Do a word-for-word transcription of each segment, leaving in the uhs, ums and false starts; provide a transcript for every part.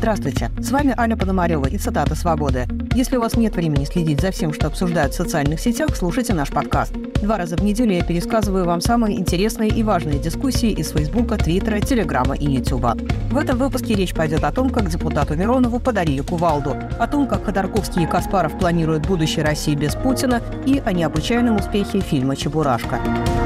Здравствуйте, с вами Аля Пономарева и цитата «Свободы». Если у вас нет времени следить за всем, что обсуждают в социальных сетях, слушайте наш подкаст. Два раза в неделю я пересказываю вам самые интересные и важные дискуссии из Фейсбука, Твиттера, Телеграма и Ютуба. В этом выпуске речь пойдет о том, как депутату Миронову подарили кувалду, о том, как Ходорковский и Каспаров планируют будущее России без Путина и о необычайном успехе фильма «Чебурашка».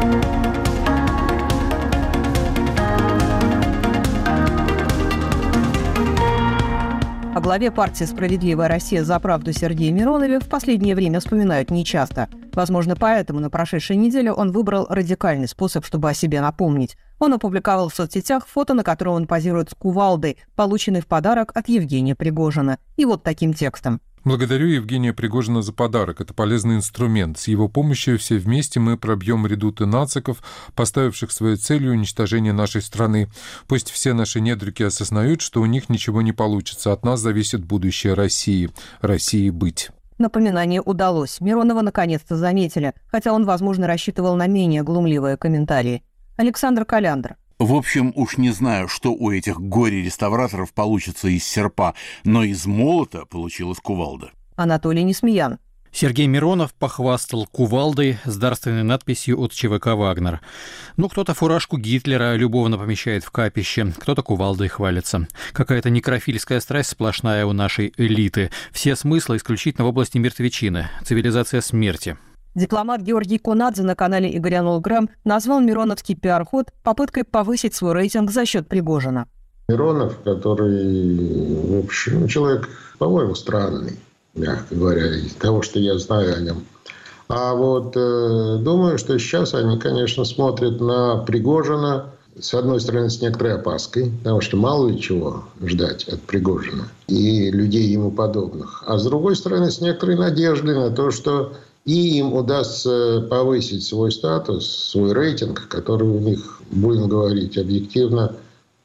О главе партии «Справедливая Россия за правду» Сергее Миронове в последнее время вспоминают нечасто. Возможно, поэтому на прошедшей неделе он выбрал радикальный способ, чтобы о себе напомнить. Он опубликовал в соцсетях фото, на котором он позирует с кувалдой, полученной в подарок от Евгения Пригожина. И вот таким текстом. Благодарю Евгения Пригожина за подарок. Это полезный инструмент. С его помощью все вместе мы пробьем редуты нациков, поставивших своей целью уничтожение нашей страны. Пусть все наши недруги осознают, что у них ничего не получится. От нас зависит будущее России. России быть. Напоминание удалось. Миронова наконец-то заметили, хотя он, возможно, рассчитывал на менее глумливые комментарии. Александр Коляндр. В общем, уж не знаю, что у этих горе-реставраторов получится из серпа, но из молота получилась кувалда. Анатолий Несмеян. Сергей Миронов похвастал кувалдой с дарственной надписью от ЧВК «Вагнер». Ну, кто-то фуражку Гитлера любовно помещает в капище, кто-то кувалдой хвалится. Какая-то некрофильская страсть сплошная у нашей элиты. Все смыслы исключительно в области мертвечины. Цивилизация смерти. Дипломат Георгий Конадзе на канале Игоря Нулграм назвал мироновский пиар-ход попыткой повысить свой рейтинг за счет Пригожина. Миронов, который, в общем, человек, по-моему, странный, мягко говоря, из того, что я знаю о нем. А вот э, думаю, что сейчас они, конечно, смотрят на Пригожина, с одной стороны, с некоторой опаской, потому что мало ли чего ждать от Пригожина и людей ему подобных. А с другой стороны, с некоторой надеждой на то, что и им удастся повысить свой статус, свой рейтинг, который у них, будем говорить объективно,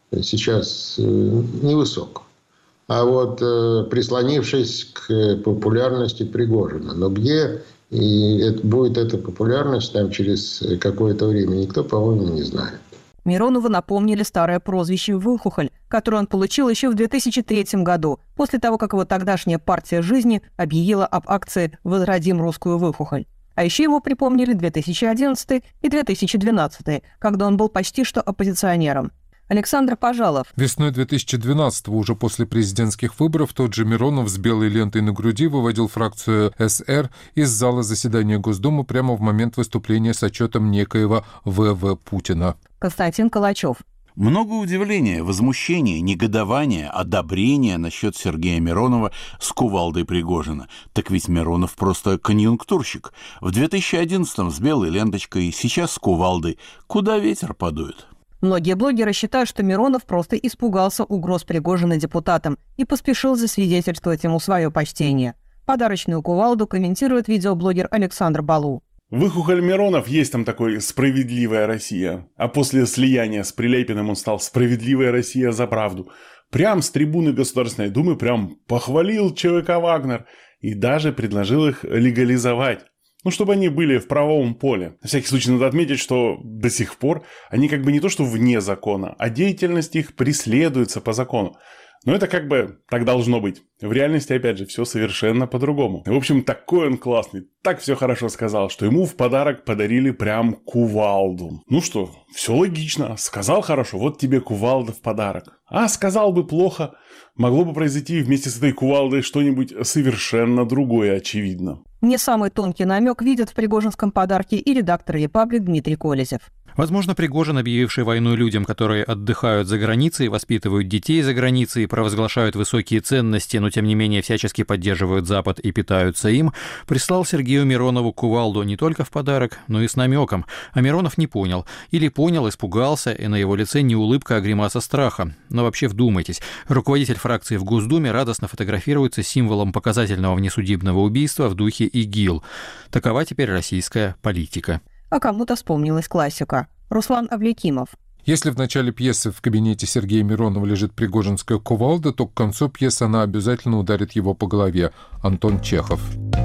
сейчас невысок. А вот прислонившись к популярности Пригожина. Но где и это, будет эта популярность там через какое-то время, никто, по-моему, не знает. Миронову напомнили старое прозвище «Выхухоль», которое он получил еще в две тысячи третьем году, после того, как его тогдашняя партия жизни объявила об акции «Возродим русскую выхухоль». А еще ему припомнили две тысячи одиннадцатый и две тысячи двенадцатый, когда он был почти что оппозиционером. Александр Пожалов. Весной две тысячи двенадцатого, уже после президентских выборов, тот же Миронов с белой лентой на груди выводил фракцию СР из зала заседания Госдумы прямо в момент выступления с отчетом некоего вэ вэ Путина. Константин Калачев. Много удивления, возмущения, негодования, одобрения насчет Сергея Миронова с кувалдой Пригожина. Так ведь Миронов просто конъюнктурщик. В две тысячи одиннадцатом с белой ленточкой, сейчас с кувалдой. Куда ветер подует? Многие блогеры считают, что Миронов просто испугался угроз Пригожина депутатам и поспешил засвидетельствовать ему свое почтение. Подарочную кувалду комментирует видеоблогер Александр Балу. Выхухоль Миронов, есть там такой «Справедливая Россия». А после слияния с Прилепиным он стал «Справедливая Россия за правду». Прям с трибуны Государственной Думы прям похвалил ЧВК «Вагнер» и даже предложил их легализовать. Ну, чтобы они были в правовом поле. На всякий случай надо отметить, что до сих пор они как бы не то что вне закона, а деятельность их преследуется по закону. Но это как бы так должно быть. В реальности, опять же, все совершенно по-другому. В общем, такой он классный, так все хорошо сказал, что ему в подарок подарили прям кувалду. Ну что, все логично. Сказал хорошо, вот тебе кувалда в подарок. А сказал бы плохо, могло бы произойти вместе с этой кувалдой что-нибудь совершенно другое, очевидно. Не самый тонкий намек видят в пригожинском подарке и редактор «Репаблик» Дмитрий Колезев. Возможно, Пригожин, объявивший войну людям, которые отдыхают за границей, воспитывают детей за границей, провозглашают высокие ценности, но тем не менее всячески поддерживают Запад и питаются им, прислал Сергею Миронову кувалду не только в подарок, но и с намеком. А Миронов не понял. Или понял, испугался, и на его лице не улыбка, а гримаса страха. Но вообще вдумайтесь. Руководитель фракции в Госдуме радостно фотографируется символом показательного внесудебного убийства в духе ИГИЛ. Такова теперь российская политика. А кому-то вспомнилась классика. Руслан Авлекимов. Если в начале пьесы в кабинете Сергея Миронова лежит пригожинская кувалда, то к концу пьесы она обязательно ударит его по голове. Антон Чехов.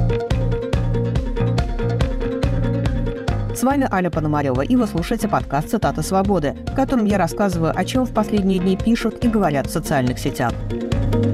С вами Аля Пономарева, и вы слушаете подкаст «Цитата Свободы», в котором я рассказываю, о чем в последние дни пишут и говорят в социальных сетях.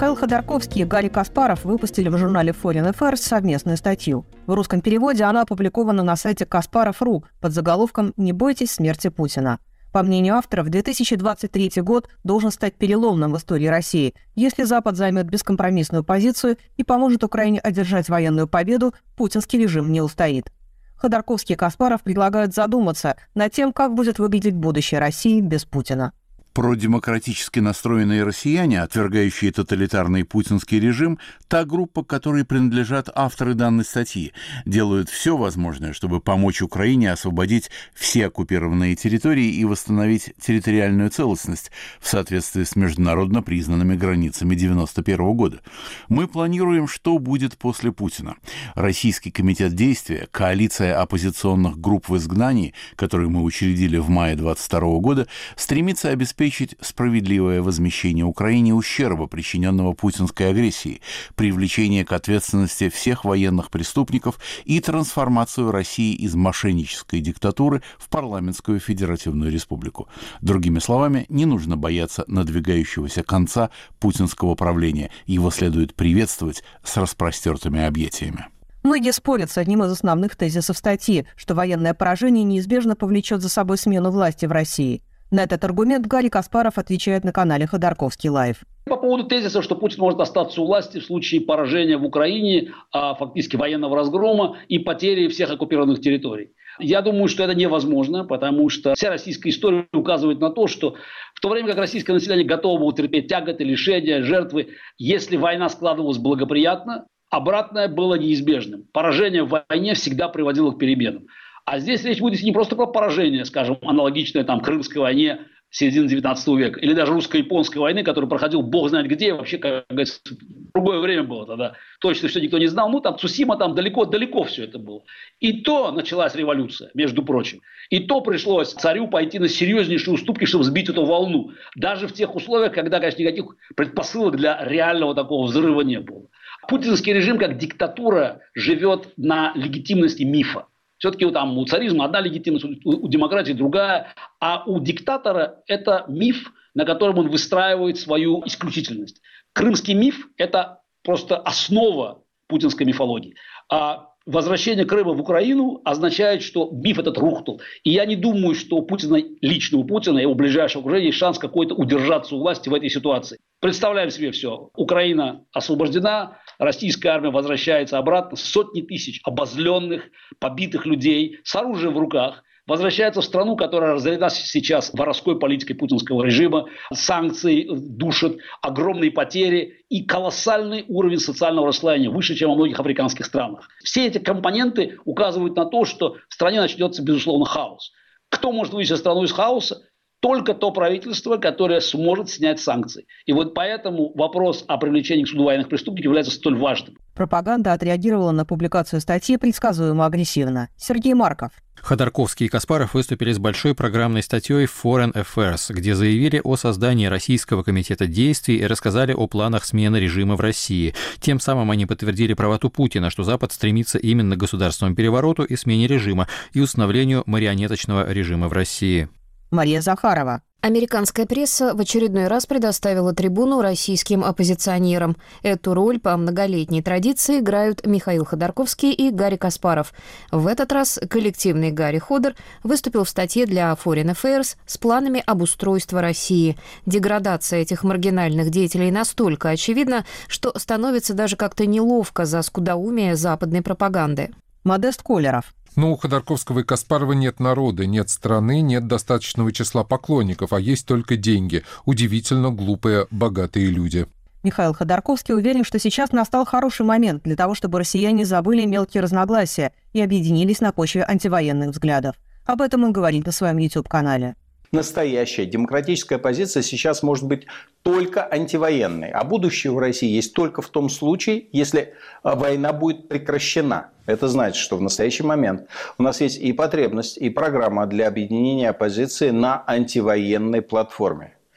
Михаил Ходорковский и Гарри Каспаров выпустили в журнале Foreign Affairs совместную статью. В русском переводе она опубликована на сайте Каспаров точка ру под заголовком «Не бойтесь смерти Путина». По мнению авторов, две тысячи двадцать третий год должен стать переломным в истории России. Если Запад займет бескомпромиссную позицию и поможет Украине одержать военную победу, путинский режим не устоит. Ходорковский и Каспаров предлагают задуматься над тем, как будет выглядеть будущее России без Путина. Продемократически настроенные россияне, отвергающие тоталитарный путинский режим, та группа, которой принадлежат авторы данной статьи, делают все возможное, чтобы помочь Украине освободить все оккупированные территории и восстановить территориальную целостность в соответствии с международно признанными границами девяносто первого года. Мы планируем, что будет после Путина. Российский комитет действия, коалиция оппозиционных групп в изгнании, которую мы учредили в мае двадцать второго года, стремится обеспечить обеспечить справедливое возмещение Украине ущерба, причиненного путинской агрессией, привлечение к ответственности всех военных преступников и трансформацию России из мошеннической диктатуры в парламентскую федеративную республику. Другими словами, не нужно бояться надвигающегося конца путинского правления. Его следует приветствовать с распростертыми объятиями. Многие спорят с одним из основных тезисов статьи, что военное поражение неизбежно повлечет за собой смену власти в России. На этот аргумент Гарри Каспаров отвечает на канале Ходорковский Лайв. По поводу тезиса, что Путин может остаться у власти в случае поражения в Украине, а фактически военного разгрома и потери всех оккупированных территорий. Я думаю, что это невозможно, потому что вся российская история указывает на то, что в то время как российское население готово было терпеть тяготы, лишения, жертвы, если война складывалась благоприятно, обратное было неизбежным. Поражение в войне всегда приводило к переменам. А здесь речь будет не просто про поражение, скажем, аналогичное там Крымской войне середины девятнадцатого века, или даже русско-японской войны, которая проходила бог знает где, вообще, как говорится, другое время было тогда. Точно все никто не знал. Ну, там Цусима, там далеко-далеко все это было. И то началась революция, между прочим. И то пришлось царю пойти на серьезнейшие уступки, чтобы сбить эту волну. Даже в тех условиях, когда, конечно, никаких предпосылок для реального такого взрыва не было. Путинский режим, как диктатура, живет на легитимности мифа. Все-таки там у царизма одна легитимность, у, у демократии другая, а у диктатора это миф, на котором он выстраивает свою исключительность. Крымский миф – это просто основа путинской мифологии. А возвращение Крыма в Украину означает, что миф этот рухнул. И я не думаю, что у Путина, лично у Путина и его ближайшего окружения есть шанс какой-то удержаться у власти в этой ситуации. Представляем себе все. Украина освобождена, российская армия возвращается обратно, сотни тысяч обозленных, побитых людей с оружием в руках возвращается в страну, которая разорена сейчас воровской политикой путинского режима, санкции душат, огромные потери и колоссальный уровень социального расслоения, выше, чем во многих африканских странах. Все эти компоненты указывают на то, что в стране начнется, безусловно, хаос. Кто может вывести страну из хаоса? Только то правительство, которое сможет снять санкции. И вот поэтому вопрос о привлечении к суду военных преступников является столь важным. Пропаганда отреагировала на публикацию статьи предсказуемо агрессивно. Сергей Марков. Ходорковский и Каспаров выступили с большой программной статьей в Foreign Affairs, где заявили о создании Российского комитета действий и рассказали о планах смены режима в России. Тем самым они подтвердили правоту Путина, что Запад стремится именно к государственному перевороту и смене режима и установлению марионеточного режима в России. Мария Захарова. Американская пресса в очередной раз предоставила трибуну российским оппозиционерам. Эту роль по многолетней традиции играют Михаил Ходорковский и Гарри Каспаров. В этот раз коллективный Гарри Ходор выступил в статье для Foreign Affairs с планами обустройства России. Деградация этих маргинальных деятелей настолько очевидна, что становится даже как-то неловко за скудоумие западной пропаганды. Модест Колеров. Но у Ходорковского и Каспарова нет народа, нет страны, нет достаточного числа поклонников, а есть только деньги. Удивительно глупые, богатые люди. Михаил Ходорковский уверен, что сейчас настал хороший момент для того, чтобы россияне забыли мелкие разногласия и объединились на почве антивоенных взглядов. Об этом он говорит на своем YouTube-канале. Настоящая демократическая позиция сейчас может быть только антивоенной. А будущее в России есть только в том случае, если война будет прекращена. Это значит, что в настоящий момент у нас есть и потребность, и программа для объединения оппозиции на антивоенной платформе.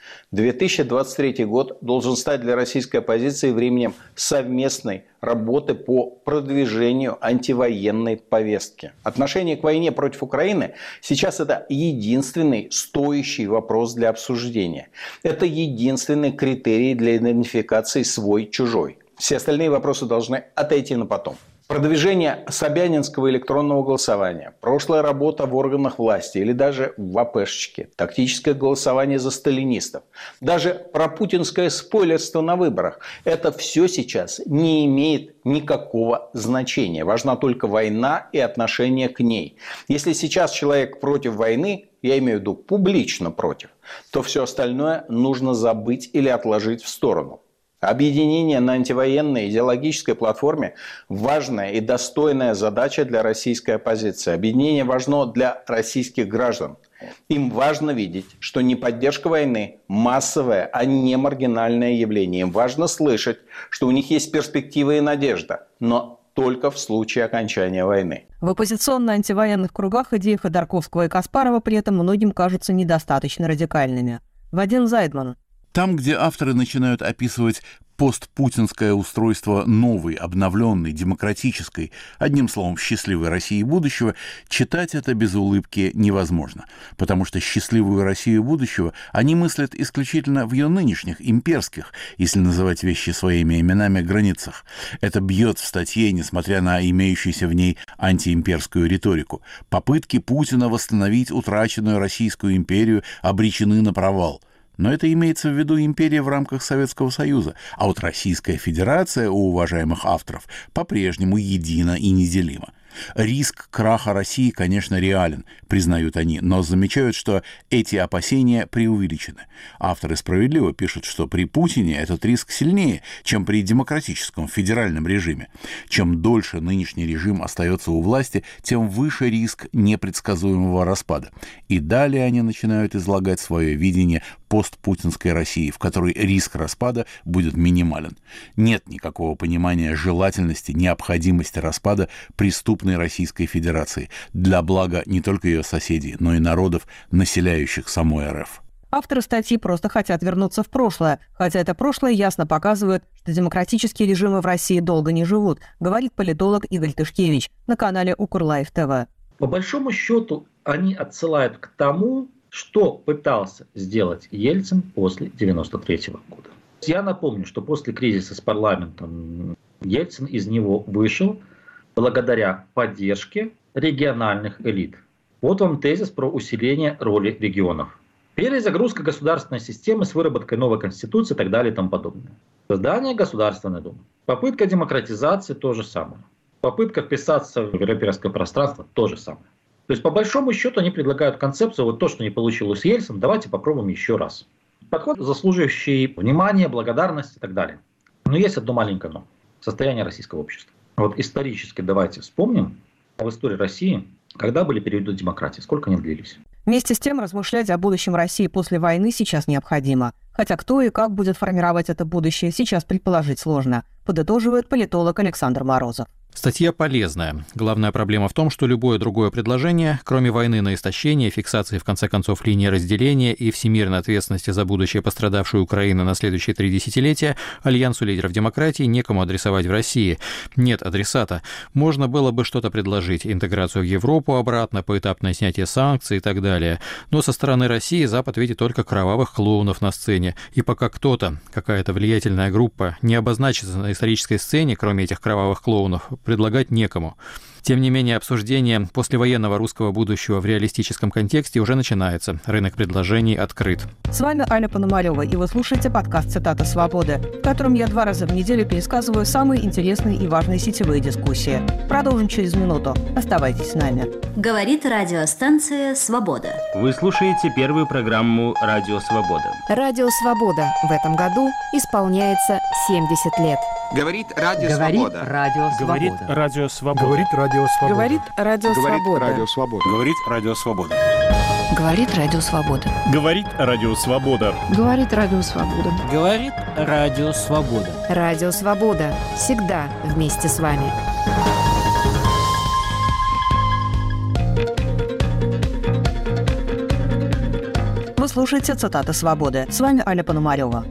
две тысячи двадцать третий год должен стать для российской оппозиции временем совместной работы по продвижению антивоенной повестки. Отношение к войне против Украины сейчас это единственный стоящий вопрос для обсуждения. Это единственный критерий для идентификации свой-чужой. Все остальные вопросы должны отойти на потом. Продвижение собянинского электронного голосования, прошлая работа в органах власти или даже в АПшечке, тактическое голосование за сталинистов, даже пропутинское спойлерство на выборах – это все сейчас не имеет никакого значения. Важна только война и отношение к ней. Если сейчас человек против войны, я имею в виду публично против, то все остальное нужно забыть или отложить в сторону. Объединение на антивоенной идеологической платформе – важная и достойная задача для российской оппозиции. Объединение важно для российских граждан. Им важно видеть, что не поддержка войны – массовое, а не маргинальное явление. Им важно слышать, что у них есть перспектива и надежда, но только в случае окончания войны. В оппозиционно-антивоенных кругах идеи Ходорковского и Каспарова при этом многим кажутся недостаточно радикальными. Вадим Зайдман. Там, где авторы начинают описывать постпутинское устройство новой, обновленной, демократической, одним словом, счастливой России будущего, читать это без улыбки невозможно, потому что счастливую Россию будущего они мыслят исключительно в ее нынешних, имперских, если называть вещи своими именами, границах. Это бьет в статье, несмотря на имеющуюся в ней антиимперскую риторику. Попытки Путина восстановить утраченную Российскую империю обречены на провал. Но это имеется в виду империя в рамках Советского Союза, а вот Российская Федерация у уважаемых авторов по-прежнему едина и неделима. Риск краха России, конечно, реален, признают они, но замечают, что эти опасения преувеличены. Авторы справедливо пишут, что при Путине этот риск сильнее, чем при демократическом федеральном режиме. Чем дольше нынешний режим остается у власти, тем выше риск непредсказуемого распада. И далее они начинают излагать свое видение постпутинской России, в которой риск распада будет минимален. Нет никакого понимания желательности, необходимости распада преступной Российской Федерации для блага не только ее соседей, но и народов, населяющих саму РФ. Авторы статьи просто хотят вернуться в прошлое, хотя это прошлое ясно показывает, что демократические режимы в России долго не живут, говорит политолог Игорь Тышкевич на канале Укрлайф ТВ. По большому счету они отсылают к тому, что пытался сделать Ельцин после девяносто третьего года. Я напомню, что после кризиса с парламентом Ельцин из него вышел благодаря поддержке региональных элит. Вот вам тезис про усиление роли регионов. Перезагрузка государственной системы с выработкой новой конституции и так далее и тому подобное. Создание Государственной Думы. Попытка демократизации – то же самое. Попытка вписаться в европейское пространство – то же самое. То есть, по большому счету, они предлагают концепцию, вот то, что не получилось с Ельцином, давайте попробуем еще раз. Подход, заслуживающий внимания, благодарности и так далее. Но есть одно маленькое но. Состояние российского общества. Вот исторически давайте вспомним в истории России, когда были периоды демократии, сколько они длились. Вместе с тем, размышлять о будущем России после войны сейчас необходимо. Хотя кто и как будет формировать это будущее, сейчас предположить сложно, подытоживает политолог Александр Морозов. Статья полезная. Главная проблема в том, что любое другое предложение, кроме войны на истощение, фиксации, в конце концов, линии разделения и всемирной ответственности за будущее пострадавшей Украины на следующие три десятилетия, Альянсу лидеров демократии некому адресовать в России. Нет адресата. Можно было бы что-то предложить. Интеграцию в Европу обратно, поэтапное снятие санкций и так далее. Но со стороны России Запад видит только кровавых клоунов на сцене. И пока кто-то, какая-то влиятельная группа, не обозначится на исторической сцене, кроме этих кровавых клоунов, предлагать некому. Тем не менее, обсуждение послевоенного русского будущего в реалистическом контексте уже начинается. Рынок предложений открыт. С вами Аня Пономарева, и вы слушаете подкаст «Цитата свободы», в котором я два раза в неделю пересказываю самые интересные и важные сетевые дискуссии. Продолжим через минуту. Оставайтесь с нами. Говорит радиостанция «Свобода». Вы слушаете первую программу «Радио Свобода». Радио «Свобода» в этом году исполняется семьдесят лет. Говорит Радио Говорит Свобода. Радио Говорит Свобода. Радио Свобода. Говорит Радио Свобода. Говорит Радио Свобода. Говорит Радио Свобода. Говорит Радио Свобода. Говорит Радио Свобода. Говорит Радио Свобода. Говорит Радио Свобода. Радио Свобода. Всегда вместе с вами. Вы слушаете «Цитаты свободы». С вами Аля Пономарева.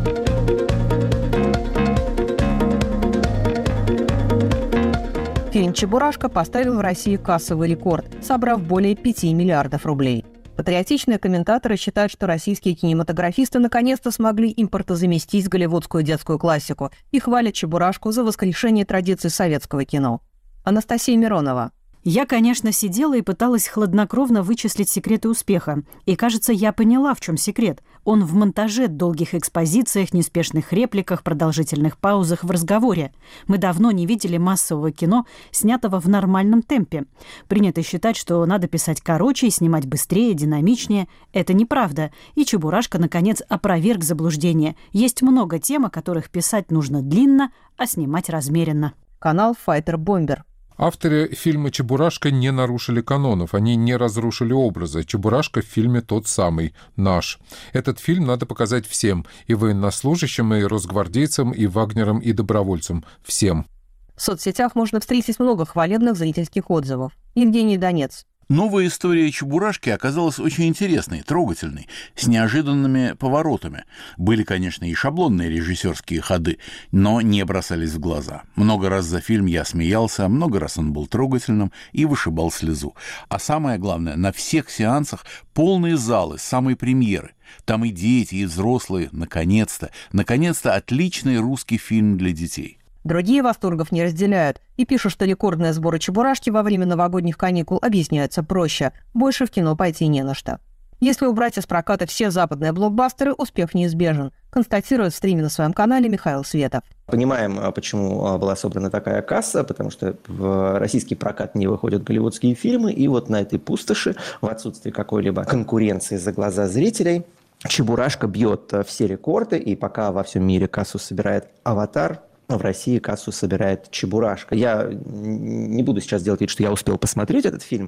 Фильм «Чебурашка» поставил в России кассовый рекорд, собрав более пяти миллиардов рублей. Патриотичные комментаторы считают, что российские кинематографисты наконец-то смогли импортозаместить голливудскую детскую классику и хвалят «Чебурашку» за воскрешение традиций советского кино. Анастасия Миронова. Я, конечно, сидела и пыталась хладнокровно вычислить секреты успеха. И, кажется, я поняла, в чем секрет. Он в монтаже, долгих экспозициях, неспешных репликах, продолжительных паузах в разговоре. Мы давно не видели массового кино, снятого в нормальном темпе. Принято считать, что надо писать короче и снимать быстрее, динамичнее. Это неправда. И «Чебурашка», наконец, опроверг заблуждение. Есть много тем, о которых писать нужно длинно, а снимать размеренно. Канал «Файтер Бомбер». Авторы фильма «Чебурашка» не нарушили канонов, они не разрушили образа. «Чебурашка» в фильме тот самый, наш. Этот фильм надо показать всем, и военнослужащим, и росгвардейцам, и вагнерам, и добровольцам. Всем. В соцсетях можно встретить много хвалебных зрительских отзывов. Евгений Донец. Новая история «Чебурашки» оказалась очень интересной, трогательной, с неожиданными поворотами. Были, конечно, и шаблонные режиссерские ходы, но не бросались в глаза. Много раз за фильм я смеялся, много раз он был трогательным и вышибал слезу. А самое главное, на всех сеансах полные залы с самой премьеры. Там и дети, и взрослые. Наконец-то, наконец-то отличный русский фильм для детей. Другие восторгов не разделяют и пишут, что рекордные сборы «Чебурашки» во время новогодних каникул объясняются проще. Больше в кино пойти не на что. Если убрать из проката все западные блокбастеры, успех неизбежен, констатирует в стриме на своем канале Михаил Светов. Понимаем, почему была собрана такая касса, потому что в российский прокат не выходят голливудские фильмы, и вот на этой пустоши, в отсутствии какой-либо конкуренции за глаза зрителей, «Чебурашка» бьет все рекорды, и пока во всем мире кассу собирает «Аватар», в России кассу собирает «Чебурашка». Я не буду сейчас делать вид, что я успел посмотреть этот фильм.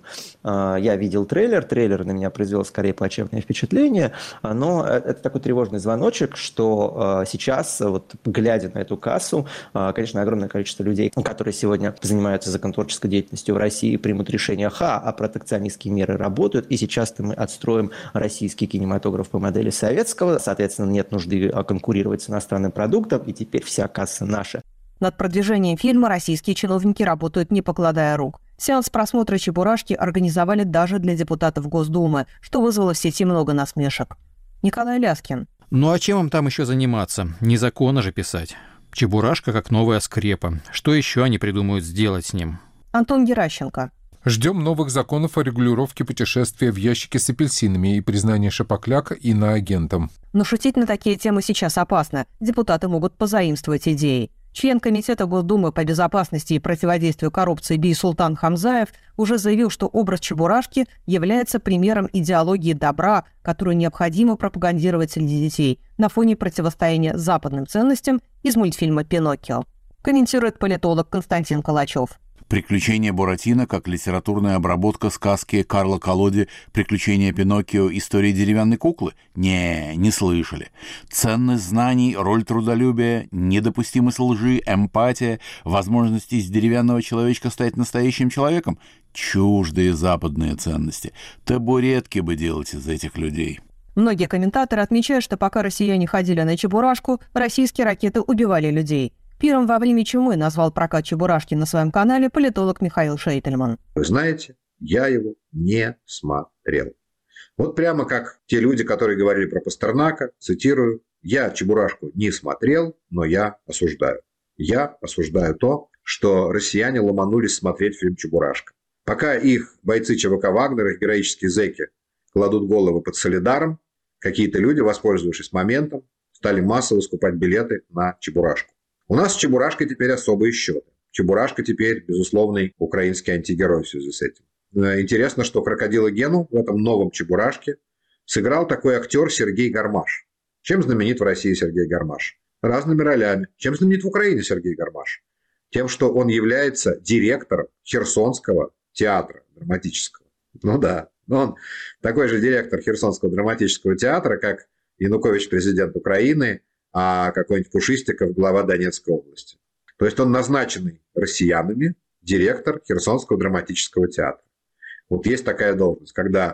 Я видел трейлер. Трейлер на меня произвел скорее плачевное впечатление. Но это такой тревожный звоночек, что сейчас, вот, глядя на эту кассу, конечно, огромное количество людей, которые сегодня занимаются законотворческой деятельностью в России, примут решение: ха, а протекционистские меры работают, и сейчас-то мы отстроим российский кинематограф по модели советского. Соответственно, нет нужды конкурировать с иностранным продуктом, и теперь вся касса наша. Над продвижением фильма российские чиновники работают, не покладая рук. Сеанс просмотра «Чебурашки» организовали даже для депутатов Госдумы, что вызвало в сети много насмешек. Николай Ляскин. Ну а чем им там еще заниматься? Не законы же писать. «Чебурашка» как новая скрепа. Что еще они придумают сделать с ним? Антон Геращенко. Ждем новых законов о регулировке путешествия в ящике с апельсинами и признания Шапокляка иноагентом. Но шутить на такие темы сейчас опасно. Депутаты могут позаимствовать идеи. Член Комитета Госдумы по безопасности и противодействию коррупции Бейсултан Хамзаев уже заявил, что образ Чебурашки является примером идеологии добра, которую необходимо пропагандировать среди детей на фоне противостояния западным ценностям из мультфильма «Пиноккио», комментирует политолог Константин Калачев. «Приключения Буратино» как литературная обработка сказки Карла Колоди «Приключения Пиноккио. История деревянной куклы»? Не, не слышали. Ценность знаний, роль трудолюбия, недопустимость лжи, эмпатия, возможность из деревянного человечка стать настоящим человеком? Чуждые западные ценности. Табуретки бы делать из этих людей. Многие комментаторы отмечают, что пока россияне ходили на Чебурашку, российские ракеты убивали людей. Первым во время чумы назвал прокат «Чебурашки» на своем канале политолог Михаил Шейтельман. Вы знаете, я его не смотрел. Вот прямо как те люди, которые говорили про Пастернака, цитирую: «Я Чебурашку не смотрел, но я осуждаю». Я осуждаю то, что россияне ломанулись смотреть фильм «Чебурашка». Пока их бойцы ЧВК «Вагнер», их героические зэки кладут головы под Солидаром, какие-то люди, воспользовавшись моментом, стали массово скупать билеты на Чебурашку. У нас с Чебурашкой теперь особые счеты. Чебурашка теперь, безусловный украинский антигерой в связи с этим. Интересно, что крокодила Гену в этом новом Чебурашке сыграл такой актер Сергей Гармаш. Чем знаменит в России Сергей Гармаш? Разными ролями. Чем знаменит в Украине Сергей Гармаш? Тем, что он является директором Херсонского театра драматического. Ну да, он такой же директор Херсонского драматического театра, как Янукович, президент Украины, а какой-нибудь Пушистиков, глава Донецкой области. То есть он назначенный россиянами директор Херсонского драматического театра. Вот есть такая должность, когда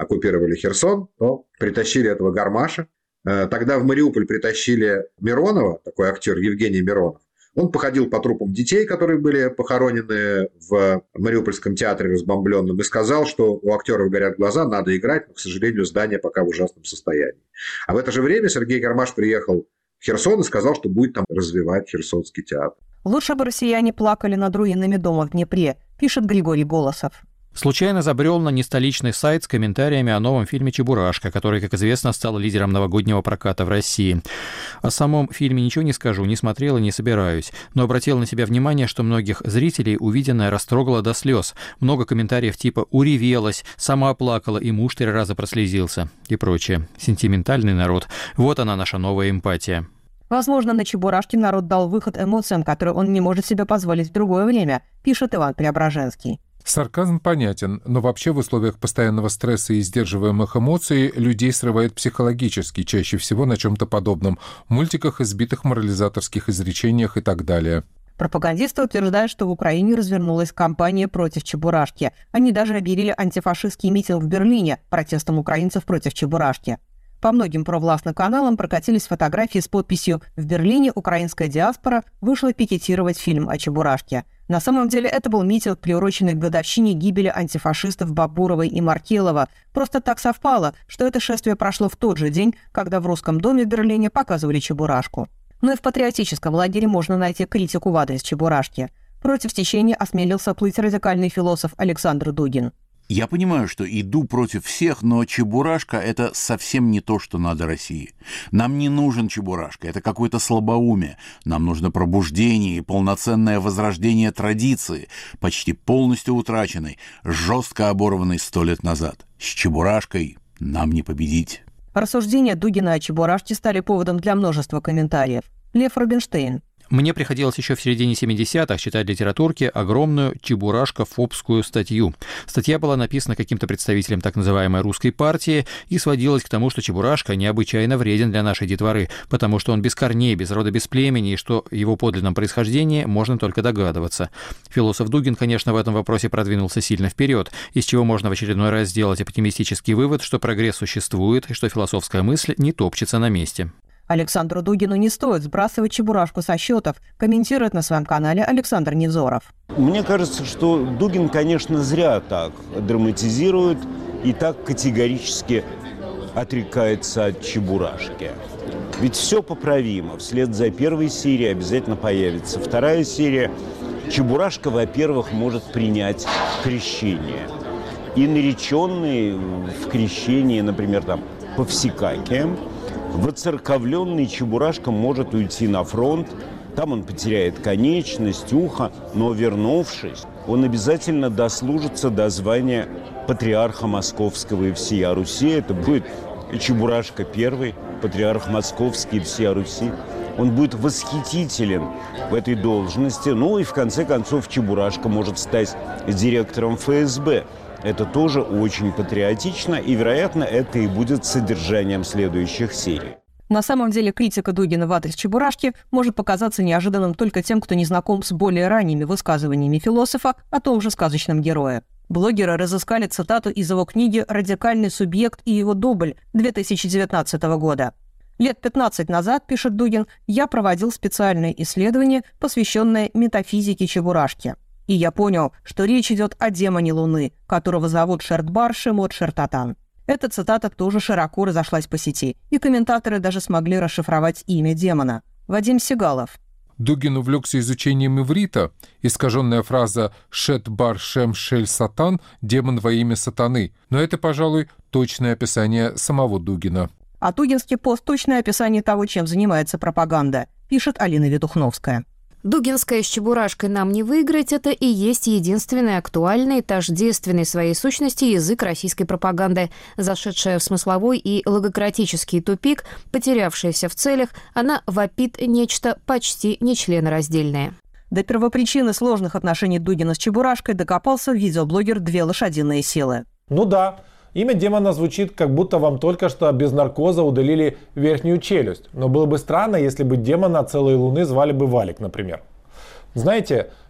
оккупировали Херсон, то притащили этого Гармаша. Тогда в Мариуполь притащили Миронова, такой актер Евгений Миронов. Он походил по трупам детей, которые были похоронены в Мариупольском театре разбомбленном, и сказал, что у актеров горят глаза, надо играть, но, к сожалению, здание пока в ужасном состоянии. А в это же время Сергей Гармаш приехал в Херсон и сказал, что будет там развивать Херсонский театр. Лучше бы россияне плакали над руинами дома в Днепре, пишет Григорий Голосов. Случайно забрел на нестоличный сайт с комментариями о новом фильме «Чебурашка», который, как известно, стал лидером новогоднего проката в России. О самом фильме ничего не скажу, не смотрел и не собираюсь, но обратил на себя внимание, что многих зрителей увиденное растрогало до слез. Много комментариев типа «уревелась», «сама плакала» и «муж три раза прослезился» и прочее. Сентиментальный народ. Вот она, наша новая эмпатия. Возможно, на «Чебурашке» народ дал выход эмоциям, которые он не может себе позволить в другое время, пишет Иван Преображенский. Сарказм понятен, но вообще в условиях постоянного стресса и сдерживаемых эмоций людей срывает психологически, чаще всего на чем-то подобном, в мультиках, избитых морализаторских изречениях и так далее. Пропагандисты утверждают, что в Украине развернулась кампания против Чебурашки. Они даже объявили антифашистский митинг в Берлине протестом украинцев против Чебурашки. По многим провластным каналам прокатились фотографии с подписью «В Берлине украинская диаспора вышла пикетировать фильм о Чебурашке». На самом деле это был митинг, приуроченный к годовщине гибели антифашистов Бабуровой и Маркелова. Просто так совпало, что это шествие прошло в тот же день, когда в Русском доме в Берлине показывали Чебурашку. Но и в патриотическом лагере можно найти критику в адрес Чебурашки. Против течения осмелился плыть радикальный философ Александр Дугин. Я понимаю, что иду против всех, но Чебурашка – это совсем не то, что надо России. Нам не нужен Чебурашка, это какое-то слабоумие. Нам нужно пробуждение и полноценное возрождение традиции, почти полностью утраченной, жестко оборванной сто лет назад. С Чебурашкой нам не победить. Рассуждения Дугина о Чебурашке стали поводом для множества комментариев. Лев Рубинштейн. Мне приходилось еще в середине семидесятых читать в литературке огромную чебурашко-фобскую статью. Статья была написана каким-то представителем так называемой русской партии и сводилась к тому, что Чебурашка необычайно вреден для нашей детворы, потому что он без корней, без рода, без племени, и что о его подлинном происхождении можно только догадываться. Философ Дугин, конечно, в этом вопросе продвинулся сильно вперед, из чего можно в очередной раз сделать оптимистический вывод, что прогресс существует и что философская мысль не топчется на месте. Александру Дугину не стоит сбрасывать Чебурашку со счетов, комментирует на своем канале Александр Невзоров. Мне кажется, что Дугин, конечно, зря так драматизирует и так категорически отрекается от Чебурашки. Ведь все поправимо. Вслед за первой серией обязательно появится вторая серия. Чебурашка, во-первых, может принять крещение. И нареченный в крещении, например, там, Повсекаки, воцерковленный Чебурашка может уйти на фронт, там он потеряет конечность, ухо, но вернувшись, он обязательно дослужится до звания патриарха Московского и всея Руси. Это будет Чебурашка первый, патриарх Московский и всея Руси. Он будет восхитителен в этой должности. Ну и в конце концов Чебурашка может стать директором эф эс бэ. Это тоже очень патриотично, и, вероятно, это и будет содержанием следующих серий. На самом деле критика Дугина в адрес Чебурашки может показаться неожиданным только тем, кто не знаком с более ранними высказываниями философа о том же сказочном герое. Блогеры разыскали цитату из его книги «Радикальный субъект и его дубль» две тысячи девятнадцатого года. Лет пятнадцать назад, пишет Дугин, я проводил специальное исследование, посвященное метафизике Чебурашки. И я понял, что речь идет о демоне Луны, которого зовут Шертбар Шемот Шертатан. Эта цитата тоже широко разошлась по сети, и комментаторы даже смогли расшифровать имя демона – Вадим Сигалов. Дугин увлекся изучением иврита. Искаженная фраза «Шет бар шем шель сатан» – «демон во имя сатаны». Но это, пожалуй, точное описание самого Дугина. А дугинский пост – точное описание того, чем занимается пропаганда, пишет Алина Ветухновская. Дугинская с Чебурашкой нам не выиграть – это и есть единственный актуальный, тождественный своей сущности язык российской пропаганды. Зашедшая в смысловой и логократический тупик, потерявшаяся в целях, она вопит нечто почти нечленораздельное. До первопричины сложных отношений Дугина с Чебурашкой докопался видеоблогер «Две лошадиные силы». Ну да, имя демона звучит, как будто вам только что без наркоза удалили верхнюю челюсть. Но было бы странно, если бы демона целой луны звали бы Валик, например. Знаете,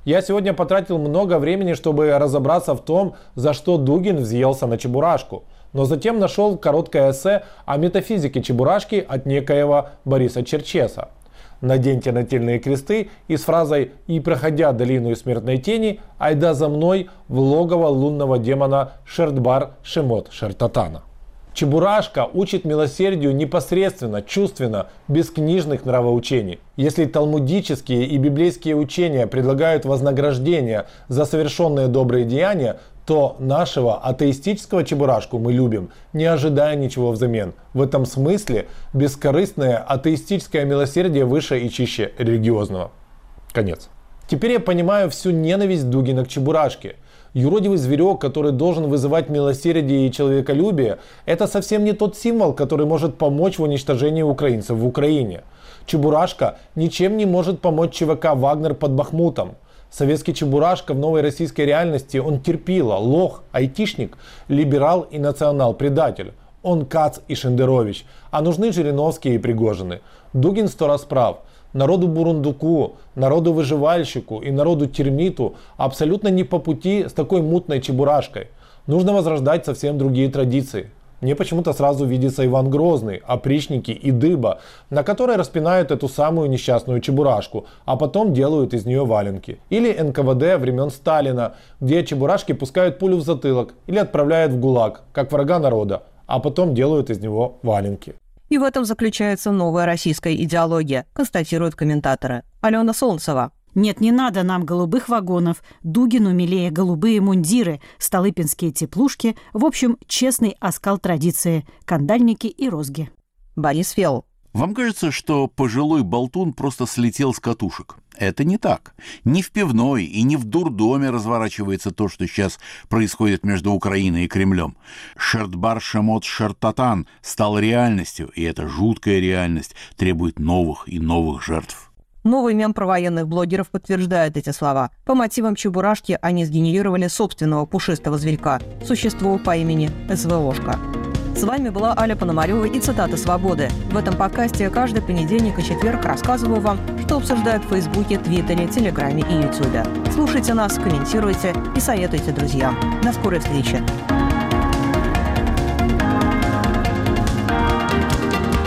Я сегодня потратил много времени, чтобы разобраться в том, за что Дугин взъелся на Чебурашку. Но затем нашел короткое эссе о метафизике Чебурашки от некоего Бориса Черчеса. Наденьте нательные кресты и с фразой «И проходя долину смертной тени, айда за мной в логово лунного демона Шертбар Шемот Шертатана». Чебурашка учит милосердию непосредственно, чувственно, без книжных нравоучений. Если талмудические и библейские учения предлагают вознаграждение за совершенные добрые деяния, то нашего атеистического Чебурашку мы любим, не ожидая ничего взамен. В этом смысле бескорыстное атеистическое милосердие выше и чище религиозного. Конец. Теперь я понимаю всю ненависть Дугина к Чебурашке. Юродивый зверек, который должен вызывать милосердие и человеколюбие, это совсем не тот символ, который может помочь в уничтожении украинцев в Украине. Чебурашка ничем не может помочь ЧВК «Вагнер» под Бахмутом. Советский Чебурашка в новой российской реальности, он терпила, лох, айтишник, либерал и национал-предатель. Он Кац и Шендерович, а нужны Жириновские и Пригожины. Дугин сто раз прав. Народу бурундуку, народу выживальщику и народу термиту абсолютно не по пути с такой мутной Чебурашкой. Нужно возрождать совсем другие традиции. Мне почему-то сразу видится Иван Грозный, опричники и дыба, на которой распинают эту самую несчастную Чебурашку, а потом делают из нее валенки. Или эн ка вэ дэ времен Сталина, где Чебурашки пускают пулю в затылок или отправляют в ГУЛАГ, как врага народа, а потом делают из него валенки. И в этом заключается новая российская идеология, констатируют комментаторы. Алена Солнцева. Нет, не надо нам голубых вагонов, Дугину милее голубые мундиры, столыпинские теплушки, в общем, честный оскал традиции, кандальники и розги. Борис Фелл. Вам кажется, что пожилой болтун просто слетел с катушек? Это не так. Не в пивной и не в дурдоме разворачивается то, что сейчас происходит между Украиной и Кремлем. Шертбар Шемот Шертатан стал реальностью, и эта жуткая реальность требует новых и новых жертв. Новый мем про военных блогеров подтверждает эти слова. По мотивам Чебурашки они сгенерировали собственного пушистого зверька, существо по имени эс вэ ошка. С вами была Аля Пономарева и цитаты «Свободы». В этом подкасте каждый понедельник и четверг рассказываю вам, что обсуждают в Фейсбуке, Твиттере, Телеграме и Ютубе. Слушайте нас, комментируйте и советуйте друзьям. До скорой встречи!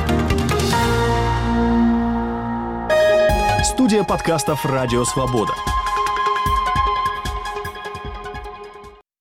Студия подкастов «Радио Свобода».